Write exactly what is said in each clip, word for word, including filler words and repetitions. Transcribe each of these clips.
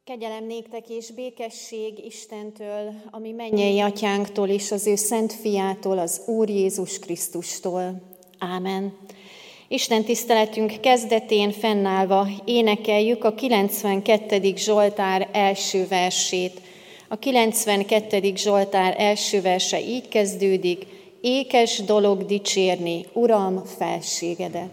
Kegyelem néktek és békesség Istentől, ami mennyei atyánktól és az ő szent fiától, az Úr Jézus Krisztustól. Ámen. Isten tiszteletünk kezdetén fennállva énekeljük a kilencvenkettedik Zsoltár első versét. A kilencvenkettedik Zsoltár első verse így kezdődik: ékes dolog dicsérni, Uram, felségedet.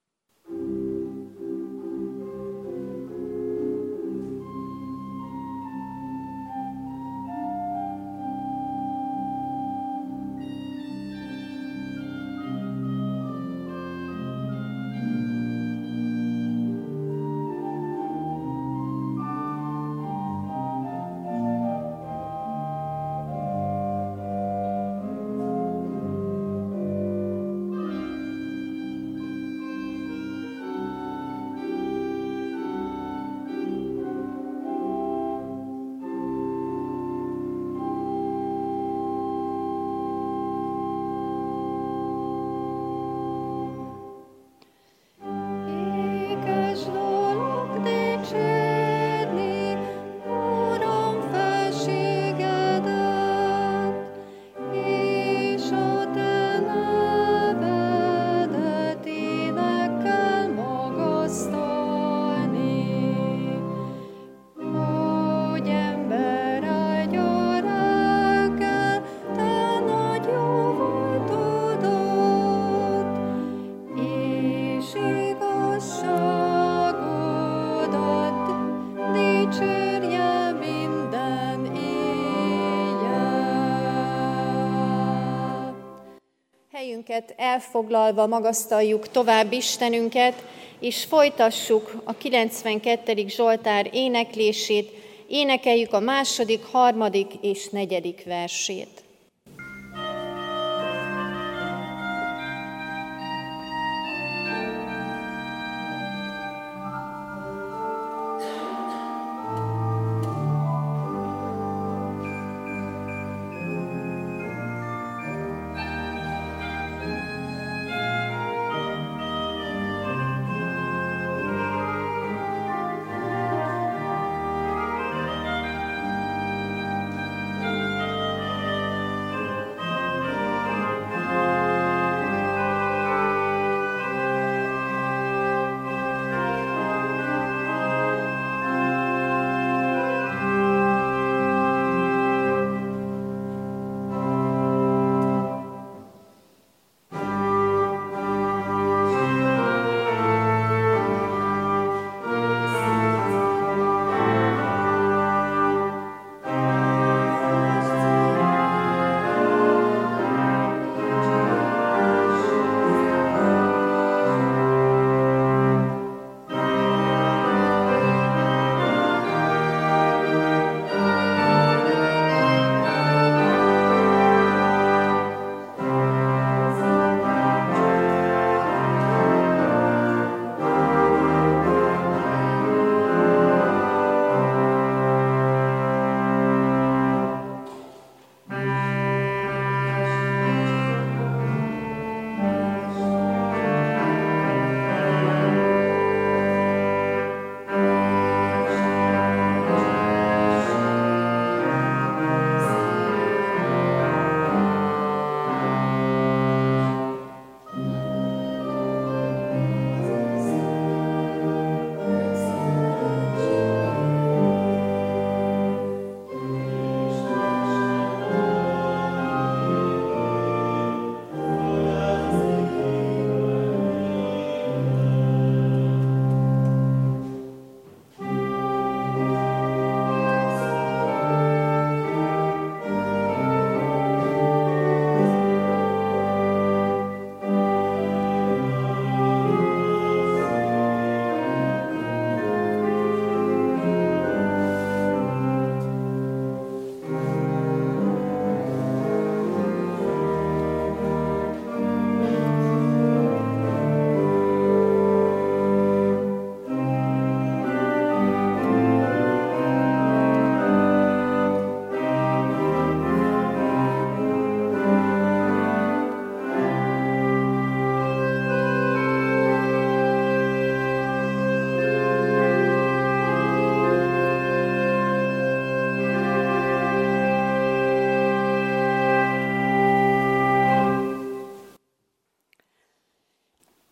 Elfoglalva magasztaljuk tovább Istenünket, és folytassuk a kilencvenkettedik Zsoltár éneklését, énekeljük a második, harmadik és negyedik versét.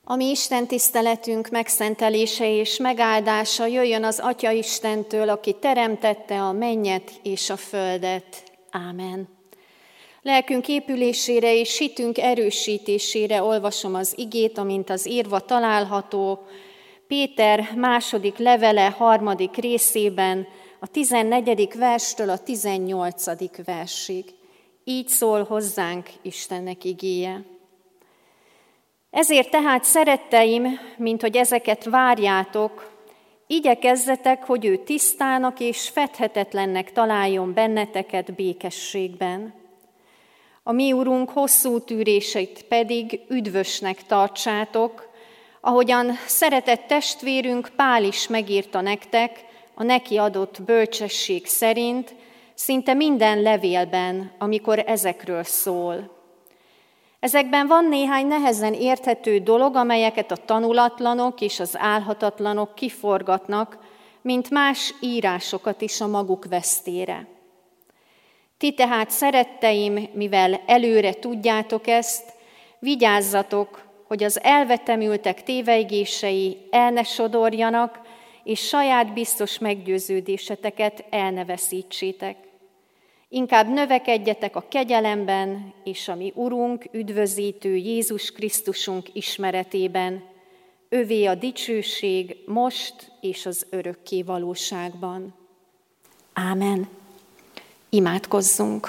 A mi Isten tiszteletünk megszentelése és megáldása jöjjön az Atya Istentől, aki teremtette a mennyet és a földet. Ámen. Lelkünk épülésére és hitünk erősítésére olvasom az igét, amint az írva található Péter második levele harmadik részében, a tizennegyedik verstől a tizennyolcadik versig. Így szól hozzánk Istennek igéje. Ezért tehát, szeretteim, mint hogy ezeket várjátok, igyekezzetek, hogy ő tisztának és fedhetetlennek találjon benneteket békességben. A mi Urunk hosszú tűréseit pedig üdvösnek tartsátok, ahogyan szeretett testvérünk Pál is megírta nektek a neki adott bölcsesség szerint, szinte minden levélben, amikor ezekről szól. Ezekben van néhány nehezen érthető dolog, amelyeket a tanulatlanok és az álhatatlanok kiforgatnak, mint más írásokat is a maguk vesztére. Ti tehát, szeretteim, mivel előre tudjátok ezt, vigyázzatok, hogy az elvetemültek tévejgései el ne sodorjanak, és saját biztos meggyőződéseteket el ne veszítsétek. Inkább növekedjetek a kegyelemben és a mi Urunk, üdvözítő Jézus Krisztusunk ismeretében. Övé a dicsőség most és az örökké valóságban. Ámen. Imádkozzunk.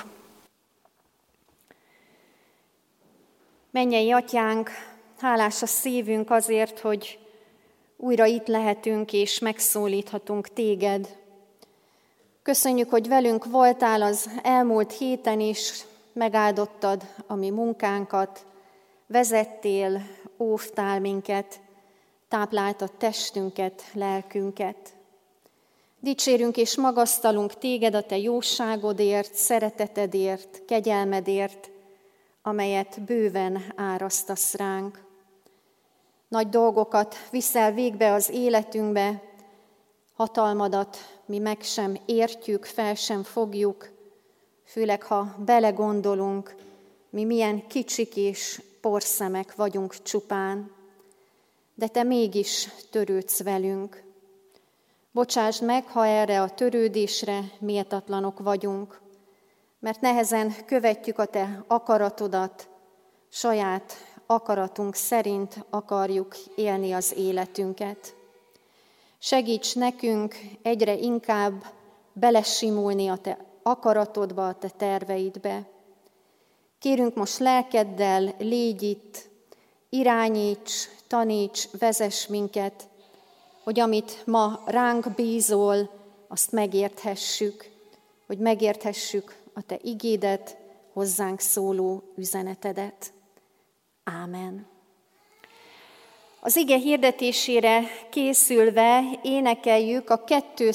Mennyei Atyánk, hálás a szívünk azért, hogy újra itt lehetünk és megszólíthatunk téged. Köszönjük, hogy velünk voltál az elmúlt héten is, megáldottad a mi munkánkat, vezettél, óvtál minket, tápláltad testünket, lelkünket. Dicsérünk és magasztalunk téged a te jóságodért, szeretetedért, kegyelmedért, amelyet bőven árasztasz ránk. Nagy dolgokat viszel végbe az életünkbe, hatalmadat mi meg sem értjük, fel sem fogjuk, főleg ha belegondolunk, mi milyen kicsik és porszemek vagyunk csupán, de te mégis törődsz velünk. Bocsásd meg, ha erre a törődésre méltatlanok vagyunk, mert nehezen követjük a te akaratodat, saját akaratunk szerint akarjuk élni az életünket. Segíts nekünk egyre inkább belesimulni a te akaratodba, a te terveidbe. Kérünk most lelkeddel, légy itt, irányíts, taníts, vezess minket, hogy amit ma ránk bízol, azt megérthessük, hogy megérthessük a te igédet, hozzánk szóló üzenetedet. Ámen. Az ige hirdetésére készülve énekeljük a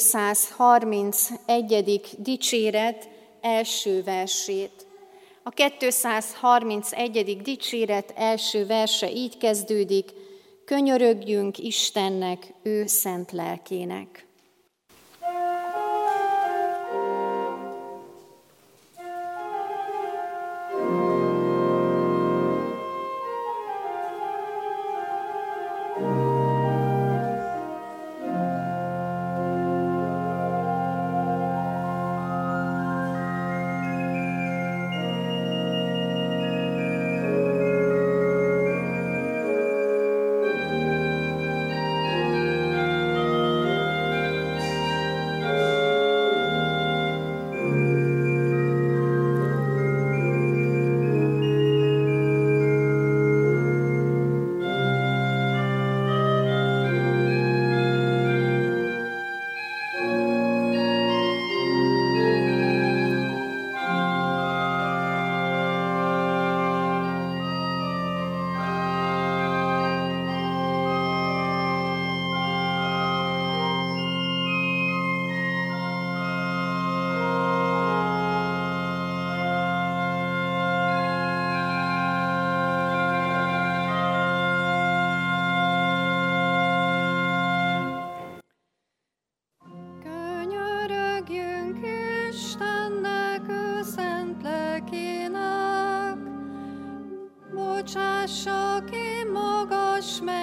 kétszázharmincegyedik dicséret első versét. A kétszázharmincegyedik dicséret első verse így kezdődik: könyörögjünk Istennek, ő szent lelkének. Bocsássa ki magas meg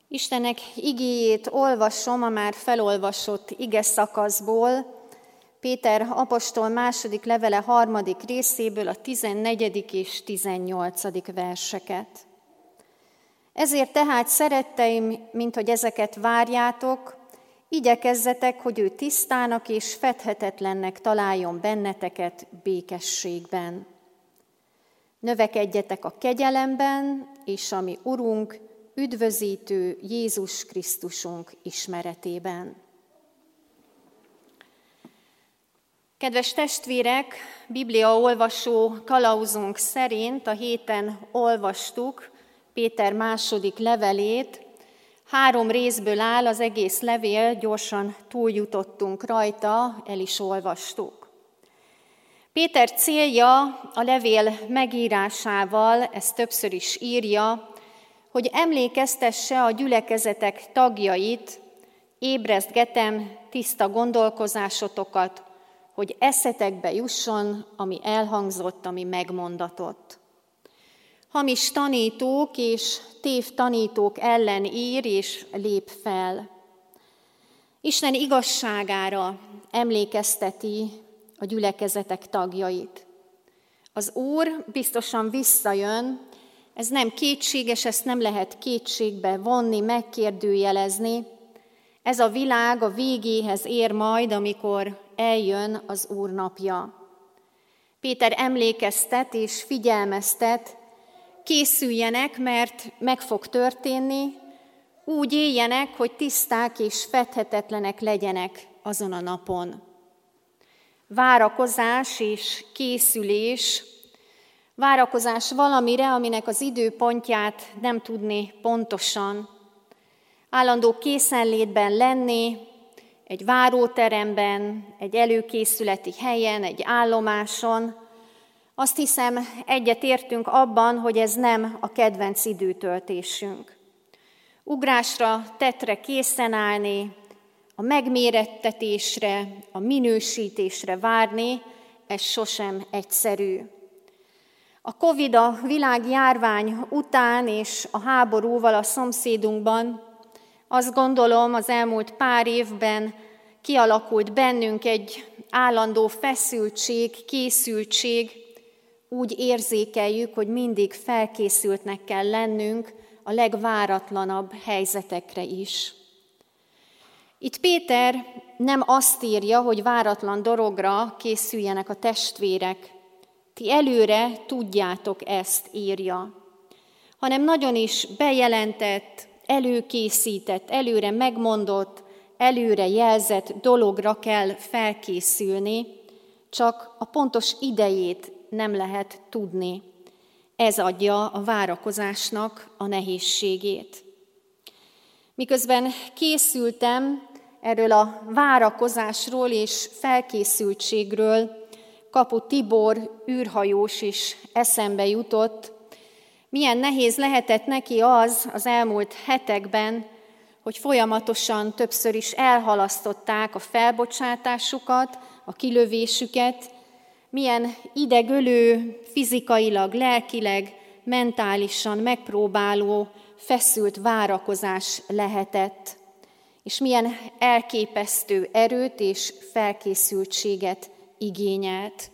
Istennek igéjét olvasom a már felolvasott ige szakaszból, Péter apostol második levele harmadik részéből a tizennegyedik és tizennyolcadik verseket. Ezért tehát, szeretteim, mint hogy ezeket várjátok, igyekezzetek, hogy ő tisztának és fedhetetlennek találjon benneteket békességben. Növekedjetek a kegyelemben, és a mi Urunk, üdvözítő Jézus Krisztusunk ismeretében. Kedves testvérek, bibliaolvasó kalauzunk szerint a héten olvastuk Péter második levelét. Három részből áll az egész levél, gyorsan túljutottunk rajta, el is olvastuk. Péter célja a levél megírásával, ezt többször is írja, hogy emlékeztesse a gyülekezetek tagjait, ébrezgetem tiszta gondolkozásotokat, hogy eszetekbe jusson, ami elhangzott, ami megmondatott. Hamis tanítók és tévtanítók ellen ír és lép fel. Isten igazságára emlékezteti a gyülekezetek tagjait. Az Úr biztosan visszajön, ez nem kétséges, ezt nem lehet kétségbe vonni, megkérdőjelezni. Ez a világ a végéhez ér majd, amikor eljön az Úr napja. Péter emlékeztet és figyelmeztet, készüljenek, mert meg fog történni, úgy éljenek, hogy tiszták és fedhetetlenek legyenek azon a napon. Várakozás és készülés, várakozás valamire, aminek az időpontját nem tudni pontosan. Állandó készenlétben lenni, egy váróteremben, egy előkészületi helyen, egy állomáson. Azt hiszem, egyetértünk abban, hogy ez nem a kedvenc időtöltésünk. Ugrásra, tettre készen állni, a megmérettetésre, a minősítésre várni, ez sosem egyszerű. A Covid a világjárvány után és a háborúval a szomszédunkban, azt gondolom, az elmúlt pár évben kialakult bennünk egy állandó feszültség, készültség, úgy érzékeljük, hogy mindig felkészültnek kell lennünk a legváratlanabb helyzetekre is. Itt Péter nem azt írja, hogy váratlan dologra készüljenek a testvérek. Ti előre tudjátok, ezt írja, hanem nagyon is bejelentett, előkészített, előre megmondott, előre jelzett dologra kell felkészülni, csak a pontos idejét nem lehet tudni. Ez adja a várakozásnak a nehézségét. Miközben készültem, erről a várakozásról és felkészültségről Kapu Tibor űrhajós is eszembe jutott. Milyen nehéz lehetett neki az az elmúlt hetekben, hogy folyamatosan többször is elhalasztották a felbocsátásukat, a kilövésüket, milyen idegölő, fizikailag, lelkileg, mentálisan megpróbáló, feszült várakozás lehetett, és milyen elképesztő erőt és felkészültséget igényelt.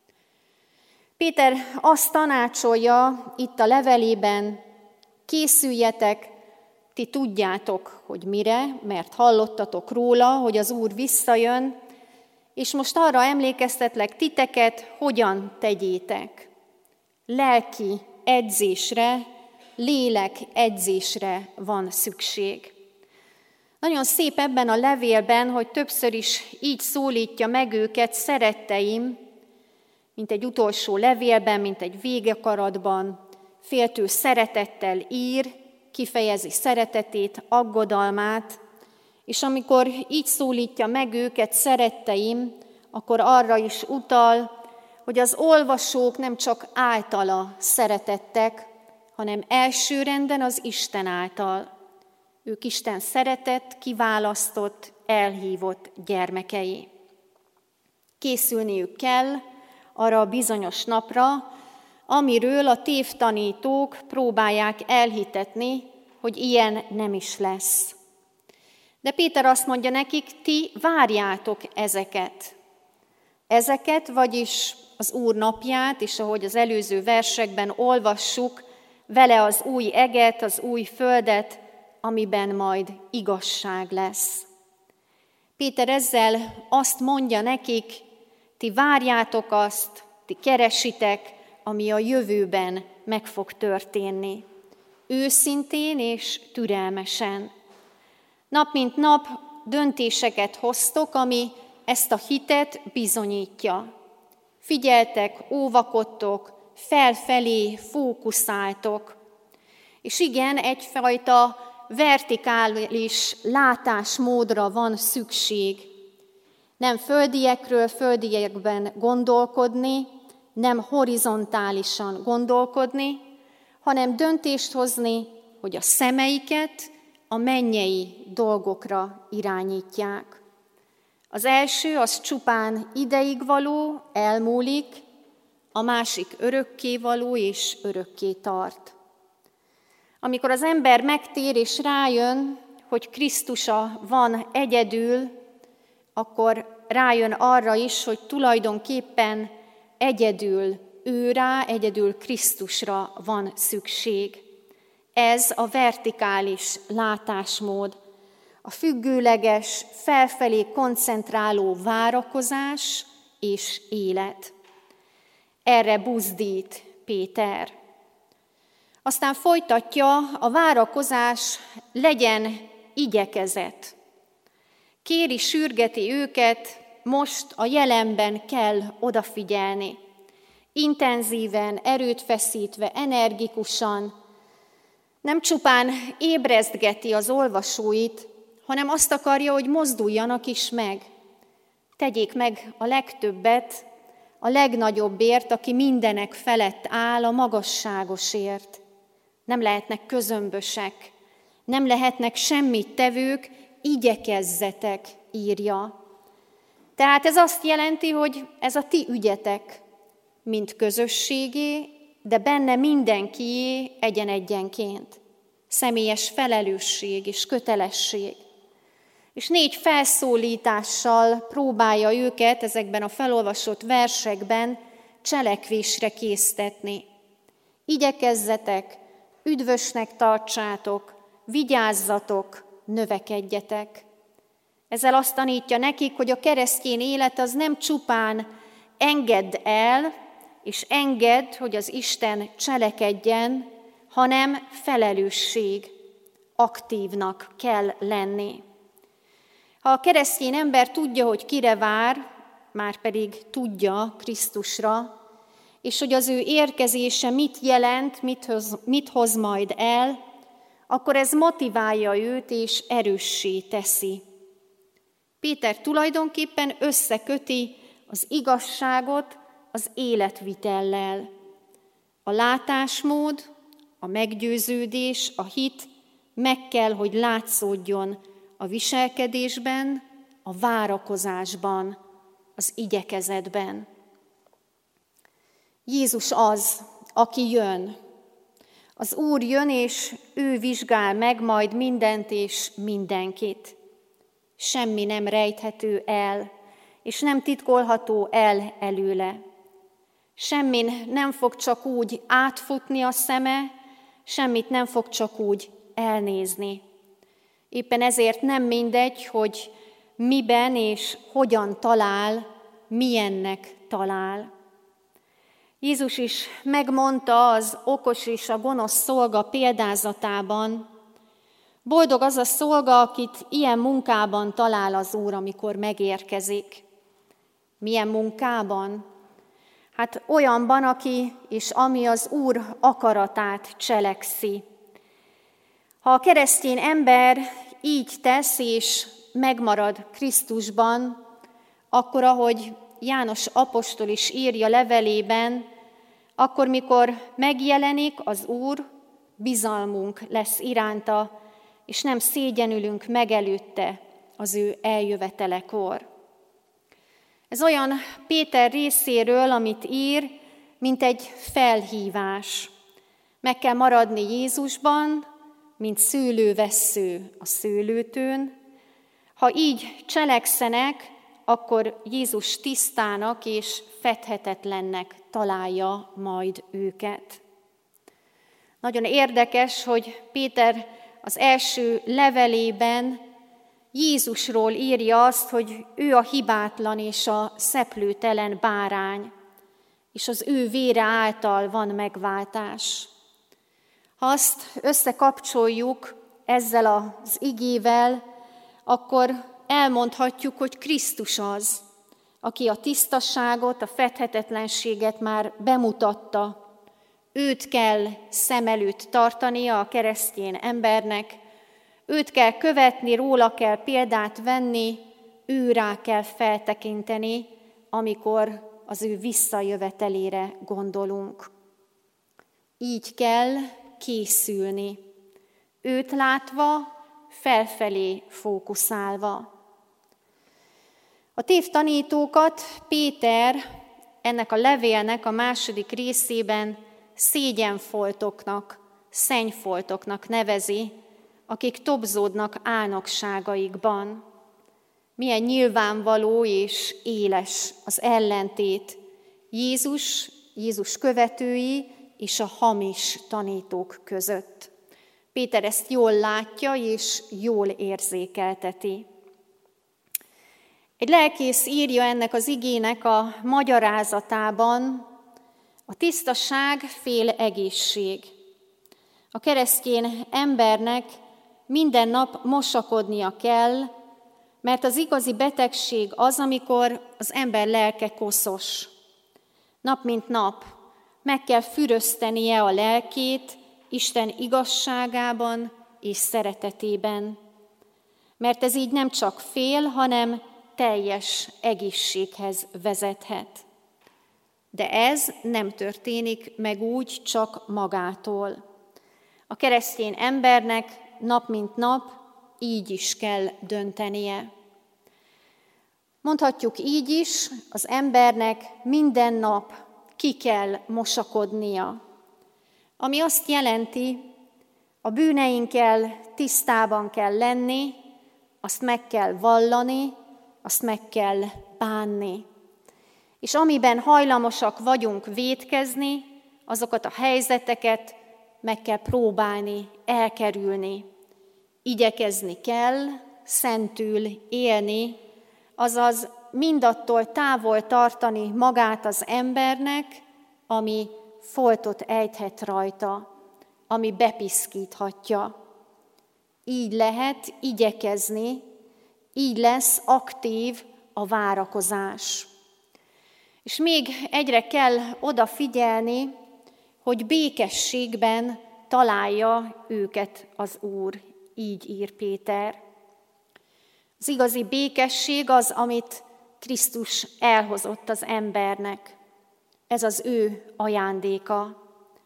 Péter azt tanácsolja itt a levelében, készüljetek, ti tudjátok, hogy mire, mert hallottatok róla, hogy az Úr visszajön, és most arra emlékeztetlek titeket, hogyan tegyétek. Lelki edzésre, lélek edzésre van szükség. Nagyon szép ebben a levélben, hogy többször is így szólítja meg őket, szeretteim, mint egy utolsó levélben, mint egy végekaratban, féltő szeretettel ír, kifejezi szeretetét, aggodalmát, és amikor így szólítja meg őket, szeretteim, akkor arra is utal, hogy az olvasók nem csak általa szeretettek, hanem elsőrenden az Isten által. Ők Isten szeretett, kiválasztott, elhívott gyermekei. Készülniük kell arra a bizonyos napra, amiről a tévtanítók próbálják elhitetni, hogy ilyen nem is lesz. De Péter azt mondja nekik, ti várjátok ezeket. Ezeket, vagyis az Úr napját, és ahogy az előző versekben olvassuk, vele az új eget, az új földet, amiben majd igazság lesz. Péter ezzel azt mondja nekik, ti várjátok azt, ti keresitek, ami a jövőben meg fog történni. Őszintén és türelmesen. Nap mint nap döntéseket hoztok, ami ezt a hitet bizonyítja. Figyeltek, óvakodtok, felfelé fókuszáltok. És igen, egyfajta vertikális látásmódra van szükség. Nem földiekről földiekben gondolkodni, nem horizontálisan gondolkodni, hanem döntést hozni, hogy a szemeiket a mennyei dolgokra irányítják. Az első az csupán ideig való, elmúlik, a másik örökkévaló és örökké tart. Amikor az ember megtér és rájön, hogy Krisztusa van egyedül, akkor rájön arra is, hogy tulajdonképpen egyedül ő rá, egyedül Krisztusra van szükség. Ez a vertikális látásmód, a függőleges, felfelé koncentráló várakozás és élet. Erre buzdít Péter. Aztán folytatja, a várakozás legyen igyekezet. Kéri, sürgeti őket, most a jelenben kell odafigyelni. Intenzíven, erőt feszítve, energikusan, nem csupán ébrezgeti az olvasóit, hanem azt akarja, hogy mozduljanak is meg. Tegyék meg a legtöbbet, a legnagyobbért, aki mindenek felett áll, a magasságosért. Nem lehetnek közömbösek, nem lehetnek semmit tevők, igyekezzetek, írja. Tehát ez azt jelenti, hogy ez a ti ügyetek, mint közösségé, de benne mindenkié egyen-egyenként. Személyes felelősség és kötelesség. És négy felszólítással próbálja őket ezekben a felolvasott versekben cselekvésre késztetni. Igyekezzetek, üdvösnek tartsátok, vigyázzatok, növekedjetek. Ezzel azt tanítja nekik, hogy a keresztény élet az nem csupán engedd el, és engedd, hogy az Isten cselekedjen, hanem felelősség, aktívnak kell lenni. Ha a keresztény ember tudja, hogy kire vár, már pedig tudja Krisztusra, és hogy az ő érkezése mit jelent, mit hoz, mit hoz majd el, akkor ez motiválja őt és erőssé teszi. Péter tulajdonképpen összeköti az igazságot az életvitellel. A látásmód, a meggyőződés, a hit meg kell, hogy látszódjon a viselkedésben, a várakozásban, az igyekezetben. Jézus az, aki jön. Az Úr jön, és ő vizsgál meg majd mindent és mindenkit. Semmi nem rejthető el, és nem titkolható el előle. Semmin nem fog csak úgy átfutni a szeme, semmit nem fog csak úgy elnézni. Éppen ezért nem mindegy, hogy miben és hogyan talál, milyennek talál. Jézus is megmondta az okos és a gonosz szolga példázatában, boldog az a szolga, akit ilyen munkában talál az Úr, amikor megérkezik. Milyen munkában? Hát olyanban, aki és ami az Úr akaratát cselekszi. Ha a keresztény ember így tesz és megmarad Krisztusban, akkor, ahogy János apostol is írja levelében, akkor, mikor megjelenik az Úr, bizalmunk lesz iránta, és nem szégyenülünk meg előtte az ő eljövetelekor. Ez olyan Péter részéről, amit ír, mint egy felhívás. Meg kell maradni Jézusban, mint szőlővessző a szőlőtőn. Ha így cselekszenek, akkor Jézus tisztának és fedhetetlennek találja majd őket. Nagyon érdekes, hogy Péter az első levelében Jézusról írja azt, hogy ő a hibátlan és a szeplőtelen bárány, és az ő vére által van megváltás. Ha azt összekapcsoljuk ezzel az igével, akkor elmondhatjuk, hogy Krisztus az, aki a tisztaságot, a fedhetetlenséget már bemutatta. Őt kell szem előtt tartania a keresztény embernek, őt kell követni, róla kell példát venni, őrá kell feltekinteni, amikor az ő visszajövetelére gondolunk. Így kell készülni, őt látva, felfelé fókuszálva. A tévtanítókat Péter ennek a levélnek a második részében szégyenfoltoknak, szennyfoltoknak nevezi, akik tobzódnak álnokságaikban. Milyen nyilvánvaló és éles az ellentét Jézus, Jézus követői és a hamis tanítók között. Péter ezt jól látja és jól érzékelteti. Egy lelkész írja ennek az igének a magyarázatában: a tisztaság fél egészség. A keresztény embernek minden nap mosakodnia kell, mert az igazi betegség az, amikor az ember lelke koszos. Nap mint nap meg kell füröztenie a lelkét Isten igazságában és szeretetében, mert ez így nem csak fél, hanem teljes egészséghez vezethet. De ez nem történik meg úgy csak magától. A keresztény embernek nap mint nap így is kell döntenie. Mondhatjuk így is, az embernek minden nap ki kell mosakodnia, ami azt jelenti, a bűneinkkel tisztában kell lenni, azt meg kell vallani, azt meg kell bánni. És amiben hajlamosak vagyunk vétkezni, azokat a helyzeteket meg kell próbálni, elkerülni. Igyekezni kell, szentül élni, azaz mindattól távol tartani magát az embernek, ami foltot ejthet rajta, ami bepiszkíthatja. Így lehet igyekezni, így lesz aktív a várakozás. És még egyre kell odafigyelni, hogy békességben találja őket az Úr, így ír Péter. Az igazi békesség az, amit Krisztus elhozott az embernek. Ez az ő ajándéka.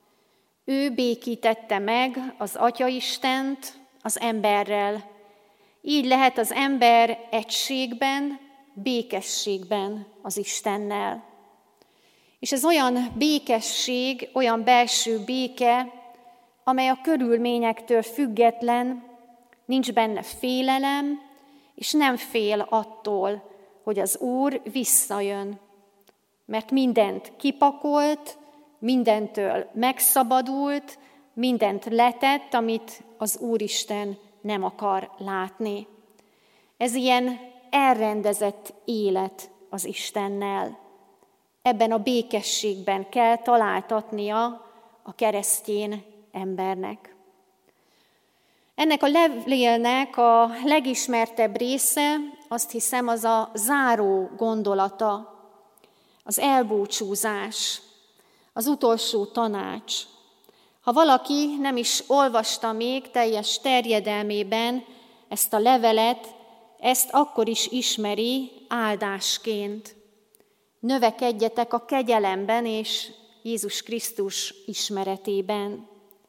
Ő békítette meg az Atyaistent az emberrel. Így lehet az ember egységben, békességben az Istennel. És ez olyan békesség, olyan belső béke, amely a körülményektől független, nincs benne félelem, és nem fél attól, hogy az Úr visszajön. Mert mindent kipakolt, mindentől megszabadult, mindent letett, amit az Úristen nem akar látni. Ez ilyen elrendezett élet az Istennel. Ebben a békességben kell találtatnia a keresztény embernek. Ennek a levélnek a legismertebb része, azt hiszem, az a záró gondolata, az elbúcsúzás, az utolsó tanács. Ha valaki nem is olvasta még teljes terjedelmében ezt a levelet, ezt akkor is ismeri áldásként. Növekedjetek a kegyelemben és Jézus Krisztus ismeretében.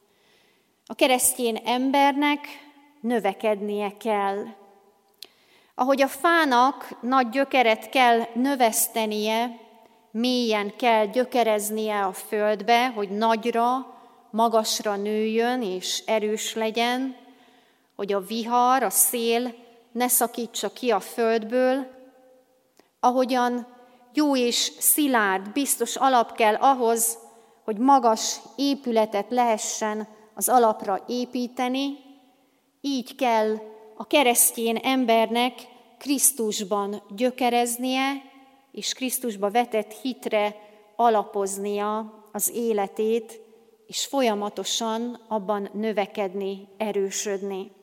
A keresztény embernek növekednie kell. Ahogy a fának nagy gyökeret kell növesztenie, mélyen kell gyökereznie a földbe, hogy nagyra, magasra nőjön és erős legyen, hogy a vihar, a szél ne szakítsa ki a földből, ahogyan jó és szilárd, biztos alap kell ahhoz, hogy magas épületet lehessen az alapra építeni, így kell a keresztény embernek Krisztusban gyökereznie, és Krisztusba vetett hitre alapoznia az életét, és folyamatosan abban növekedni, erősödni.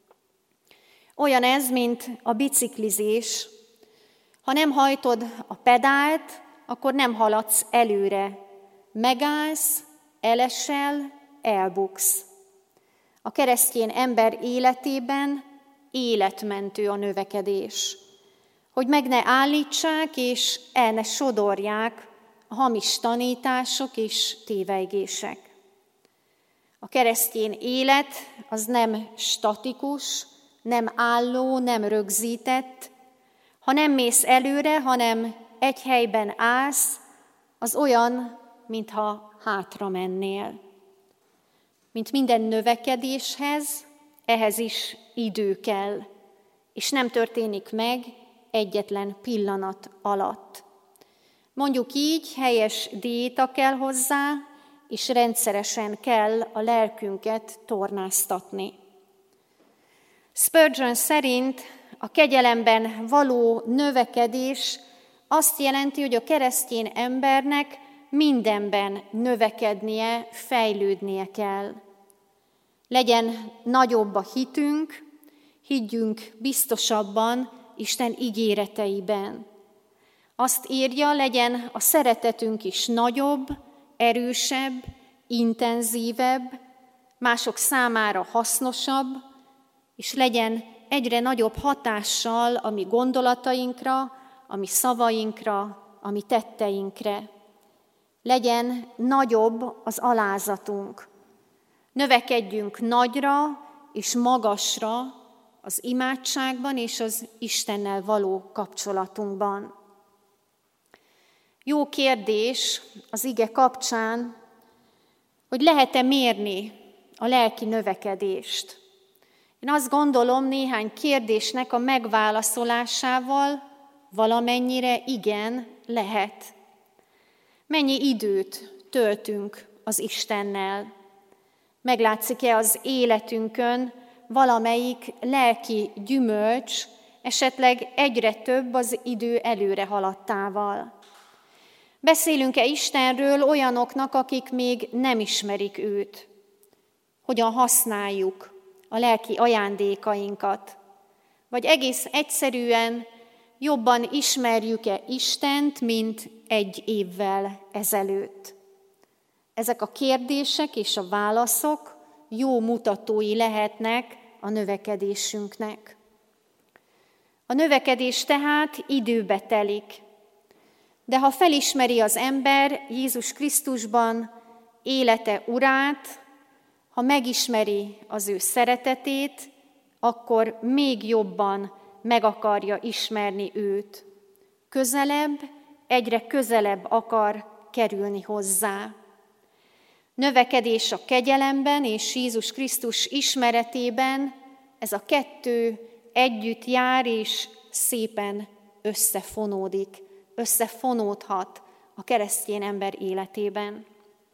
Olyan ez, mint a biciklizés. Ha nem hajtod a pedált, akkor nem haladsz előre. Megállsz, elesel, elbuksz. A keresztény ember életében életmentő a növekedés, hogy meg ne állítsák és el ne sodorják a hamis tanítások és tévejgések. A keresztény élet az nem statikus, nem álló, nem rögzített. Ha nem mész előre, hanem egy helyben állsz, az olyan, mintha hátra mennél. Mint minden növekedéshez, ehhez is idő kell, és nem történik meg egyetlen pillanat alatt. Mondjuk így, helyes diéta kell hozzá, és rendszeresen kell a lelkünket tornáztatni. Spurgeon szerint a kegyelemben való növekedés azt jelenti, hogy a keresztény embernek mindenben növekednie, fejlődnie kell. Legyen nagyobb a hitünk, higgyünk biztosabban Isten ígéreteiben. Azt írja, legyen a szeretetünk is nagyobb, erősebb, intenzívebb, mások számára hasznosabb, és legyen egyre nagyobb hatással a mi gondolatainkra, a mi szavainkra, a mi tetteinkre. Legyen nagyobb az alázatunk. Növekedjünk nagyra és magasra az imádságban és az Istennel való kapcsolatunkban. Jó kérdés az ige kapcsán, hogy lehet-e mérni a lelki növekedést. Én azt gondolom, néhány kérdésnek a megválaszolásával valamennyire igen lehet. Mennyi időt töltünk az Istennel? Meglátszik-e az életünkön valamelyik lelki gyümölcs, esetleg egyre több az idő előre haladtával? Beszélünk-e Istenről olyanoknak, akik még nem ismerik őt? Hogyan használjuk a lelki ajándékainkat? Vagy egész egyszerűen jobban ismerjük-e Istent, mint egy évvel ezelőtt? Ezek a kérdések és a válaszok jó mutatói lehetnek a növekedésünknek. A növekedés tehát időbe telik, de ha felismeri az ember Jézus Krisztusban élete urát, ha megismeri az ő szeretetét, akkor még jobban meg akarja ismerni őt. Közelebb, egyre közelebb akar kerülni hozzá. Növekedés a kegyelemben és Jézus Krisztus ismeretében, ez a kettő együtt jár és szépen összefonódik, összefonódhat a keresztény ember életében.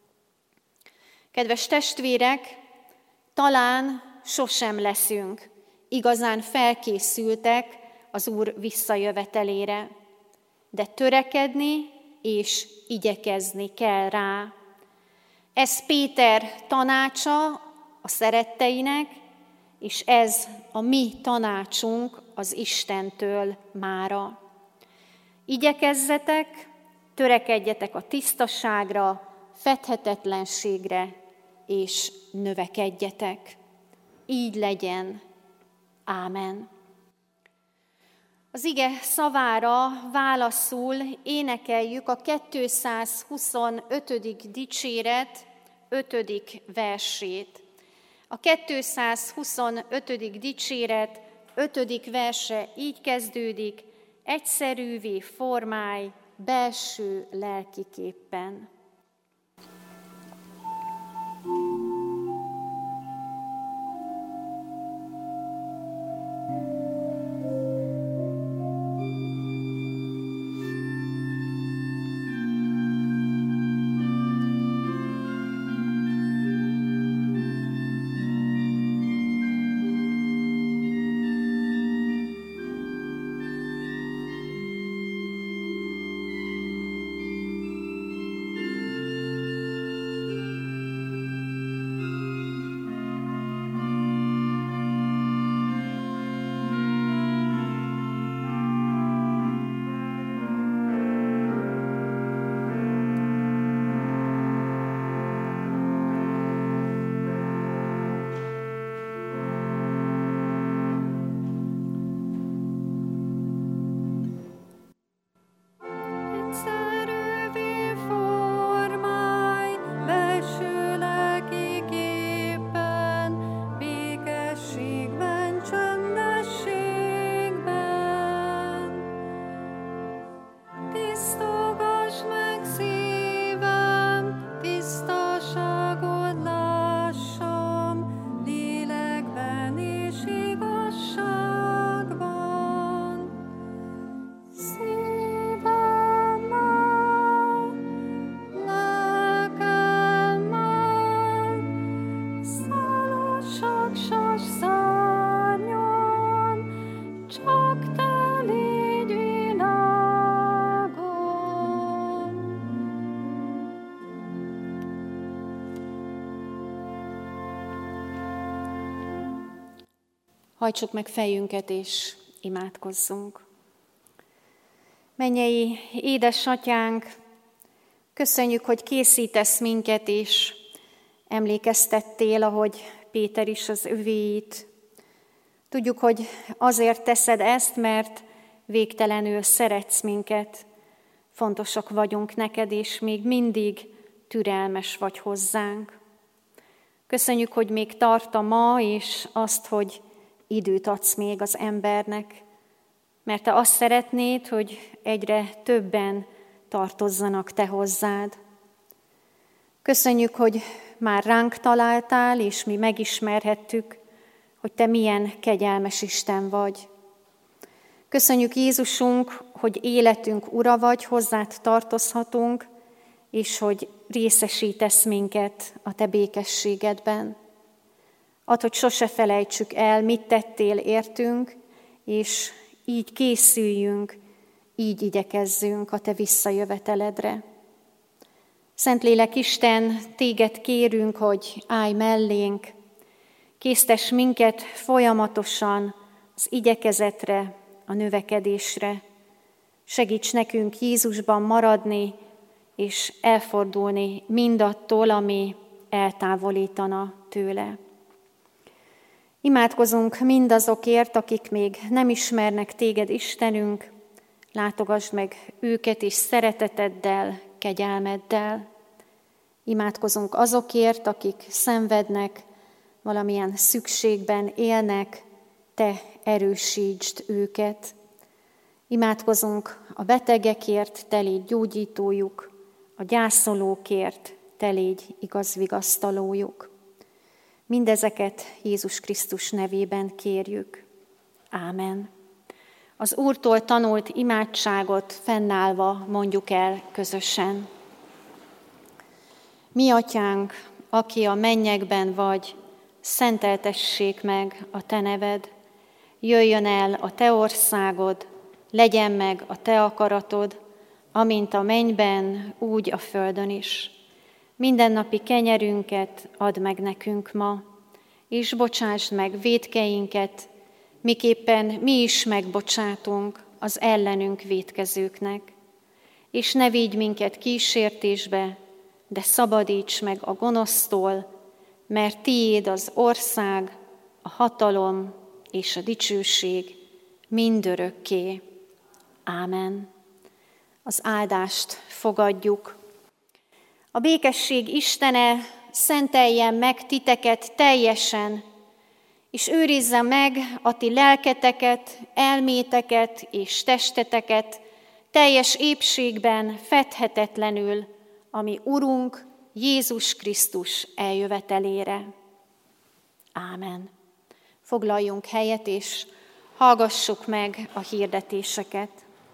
Kedves testvérek, talán sosem leszünk igazán felkészültek az Úr visszajövetelére, de törekedni és igyekezni kell rá. Ez Péter tanácsa a szeretteinek, és ez a mi tanácsunk az Istentől mára. Igyekezzetek, törekedjetek a tisztaságra, fedhetetlenségre, és növekedjetek. Így legyen. Ámen. Az ige szavára válaszul énekeljük a kétszázhuszonötödik dicséret ötödik versét. A kétszázhuszonötödik dicséret ötödik verse így kezdődik: egyszerűvé formálj belső lelkiképpen. Hajtsuk meg fejünket és imádkozzunk. Mennyei édesatyánk, köszönjük, hogy készítesz minket, és emlékeztettél, ahogy Péter is az övéit. Tudjuk, hogy azért teszed ezt, mert végtelenül szeretsz minket. Fontosak vagyunk neked, és még mindig türelmes vagy hozzánk. Köszönjük, hogy még tart a ma, és azt, hogy időt adsz még az embernek, mert te azt szeretnéd, hogy egyre többen tartozzanak te hozzád. Köszönjük, hogy már ránk találtál, és mi megismerhettük, hogy te milyen kegyelmes Isten vagy. Köszönjük, Jézusunk, hogy életünk ura vagy, hozzád tartozhatunk, és hogy részesítesz minket a te békességedben. Add, hogy sose felejtsük el, mit tettél értünk, és így készüljünk, így igyekezzünk a te visszajöveteledre. Szentlélek Isten, téged kérünk, hogy állj mellénk, késztess minket folyamatosan az igyekezetre, a növekedésre. Segíts nekünk Jézusban maradni, és elfordulni mindattól, ami eltávolítana tőle. Imádkozunk mindazokért, akik még nem ismernek téged, Istenünk, látogasd meg őket is szereteteddel, kegyelmeddel. Imádkozunk azokért, akik szenvednek, valamilyen szükségben élnek, te erősítsd őket. Imádkozunk a betegekért, te légy gyógyítójuk, a gyászolókért, te légy igaz vigasztalójuk. Mindezeket Jézus Krisztus nevében kérjük. Ámen. Az Úrtól tanult imádságot fennállva mondjuk el közösen. Mi atyánk, aki a mennyekben vagy, szenteltessék meg a te neved, jöjjön el a te országod, legyen meg a te akaratod, amint a mennyben, úgy a földön is. Mindennapi kenyerünket add meg nekünk ma, és bocsásd meg vétkeinket, miképpen mi is megbocsátunk az ellenünk vétkezőknek. És ne vigy minket kísértésbe, de szabadíts meg a gonosztól, mert tiéd az ország, a hatalom és a dicsőség mindörökké. Ámen. Az áldást fogadjuk. A békesség Istene szenteljen meg titeket teljesen, és őrizze meg a ti lelketeket, elméteket és testeteket teljes épségben, fedhetetlenül, ami Urunk Jézus Krisztus eljövetelére. Ámen. Foglaljunk helyet, és hallgassuk meg a hirdetéseket.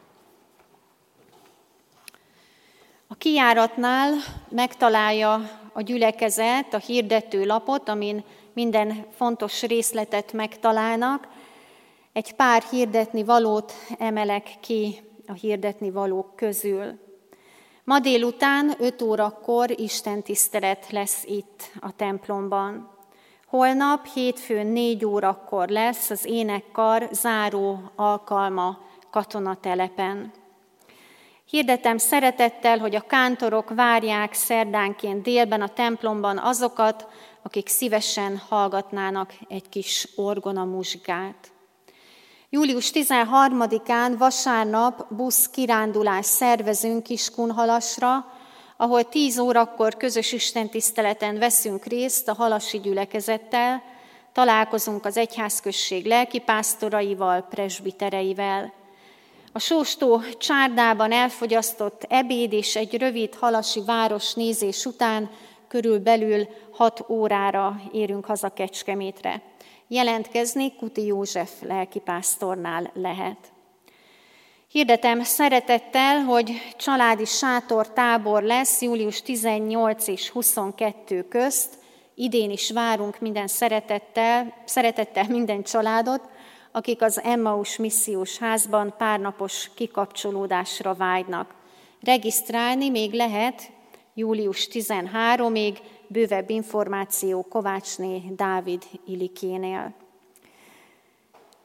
A kijáratnál megtalálja a gyülekezet a hirdető lapot, amin minden fontos részletet megtalálnak. Egy pár hirdetni valót emelek ki a hirdetni valók közül. Ma délután öt órakor istentisztelet lesz itt a templomban. Holnap hétfőn négy órakor lesz az énekkar záró alkalma katonatelepen. Hirdetem szeretettel, hogy a kántorok várják szerdánként délben a templomban azokat, akik szívesen hallgatnának egy kis orgonamuzsikát. július tizenharmadikán vasárnap busz kirándulást szervezünk Kiskunhalasra, ahol tíz órakor közös istentiszteleten veszünk részt a halasi gyülekezettel, találkozunk az egyházközség lelkipásztoraival, presbitereivel. A Sóstó csárdában elfogyasztott ebéd és egy rövid halasi városnézés után körülbelül hat órára érünk haza Kecskemétre. Jelentkezni Kuti József lelkipásztornál lehet. Hirdetem szeretettel, hogy családi sátortábor lesz július tizennyolc és huszonkettő közt. Idén is várunk minden szeretettel, szeretettel minden családot, akik az Emmaus missziós házban párnapos kikapcsolódásra vágynak. Regisztrálni még lehet július tizenharmadikáig, bővebb információ Kovácsné Dávid Ilikénél.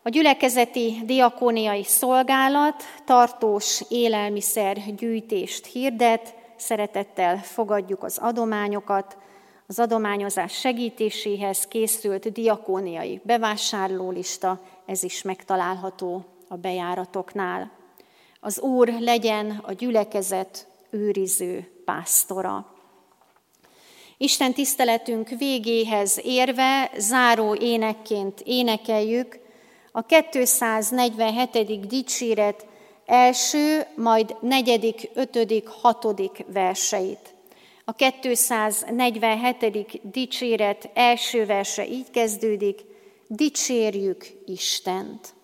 A gyülekezeti diakóniai szolgálat tartós élelmiszergyűjtést hirdet, szeretettel fogadjuk az adományokat. Az adományozás segítéséhez készült diakóniai bevásárlólista, ez is megtalálható a bejáratoknál. Az Úr legyen a gyülekezet őriző pásztora. Isten tiszteletünk végéhez érve záró énekként énekeljük a kétszáznegyvenhetedik dicséret első, majd negyedik, ötödik, hatodik verseit. A kétszáznegyvenhetedik dicséret első verse így kezdődik: dicsérjük Istent!